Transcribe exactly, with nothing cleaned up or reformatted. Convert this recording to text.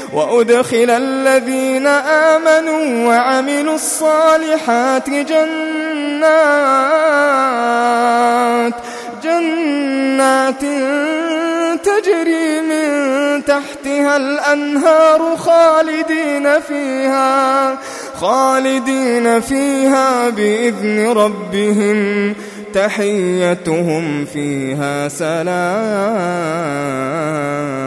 وأدخل الذين آمنوا وعملوا الصالحات جنات جنات تجري من تحتها الأنهار خالدين فيها خالدين فيها بإذن ربهم تحيتهم فيها سلام.